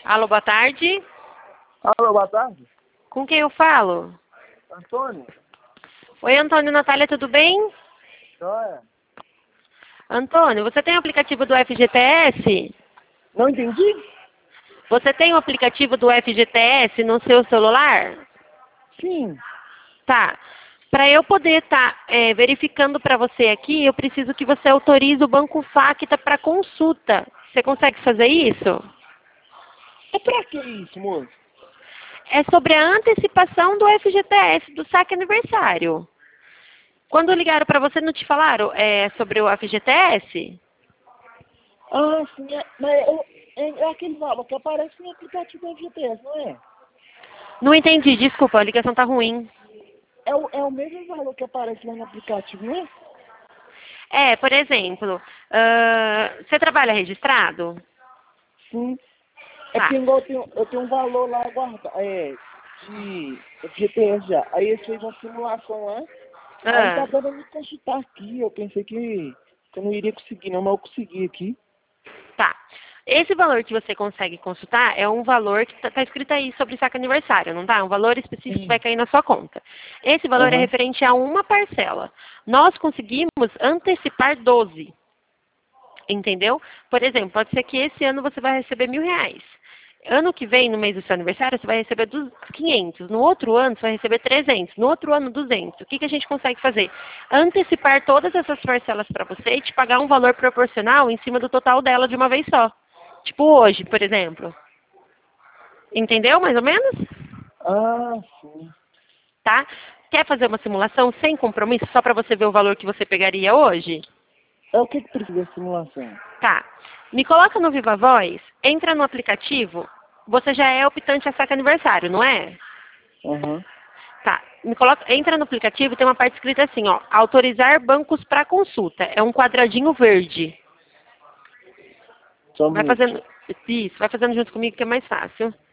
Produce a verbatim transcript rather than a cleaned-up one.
Alô, boa tarde. Alô, boa tarde. Com quem eu falo? Antônio? Oi, Antônio, Natália, tudo bem? Joia. Antônio, você tem o aplicativo do F G T S? Não entendi? Você tem o aplicativo do F G T S no seu celular? Sim. Tá. Para eu poder estar é, verificando para você aqui, eu preciso que você autorize o Banco Facta para consulta. Você consegue fazer isso? É pra que isso, moço? É sobre a antecipação do F G T S, do saque aniversário. Quando ligaram para você, não te falaram é, sobre o F G T S? Ah, sim. É, mas é, é, é aquele valor que aparece no aplicativo do F G T S, não é? Não entendi, desculpa, a ligação tá ruim. É o, é o mesmo valor que aparece lá no aplicativo, não é? É, por exemplo, ah, você trabalha registrado? Sim. É Tá. porque igual eu tenho, eu tenho um valor lá guardado, é, de F G T S já. Aí eles fez uma simulação lá. Aí tá Ah, dando me consultar aqui. Eu pensei que, que eu não iria conseguir, não, mas eu consegui aqui. tá. Esse valor que você consegue consultar é um valor que está escrito aí sobre saque aniversário, não tá? Um valor específico que vai Sim. cair na sua conta. Esse valor é Aham. referente a uma parcela. Nós conseguimos antecipar doze. Entendeu? Por exemplo, pode ser que esse ano você vai receber mil reais. Ano que vem, no mês do seu aniversário, você vai receber dos quinhentos. No outro ano, você vai receber trezentos. No outro ano, duzentos. O que, que a gente consegue fazer? Antecipar todas essas parcelas para você e te pagar um valor proporcional em cima do total dela de uma vez só. Tipo hoje, por exemplo. Entendeu, mais ou menos? Ah, sim. Tá? Quer fazer uma simulação sem compromisso, só para você ver o valor que você pegaria hoje? É o que que precisa da simulação? Tá. Me coloca no Viva Voz, entra no aplicativo. Você já é optante a saque aniversário, não é? Aham. Tá. Me coloca, entra no aplicativo, tem uma parte escrita assim, ó, autorizar bancos para consulta. É um quadradinho verde. Só um Vai minutinho. fazendo isso, vai fazendo junto comigo que é mais fácil.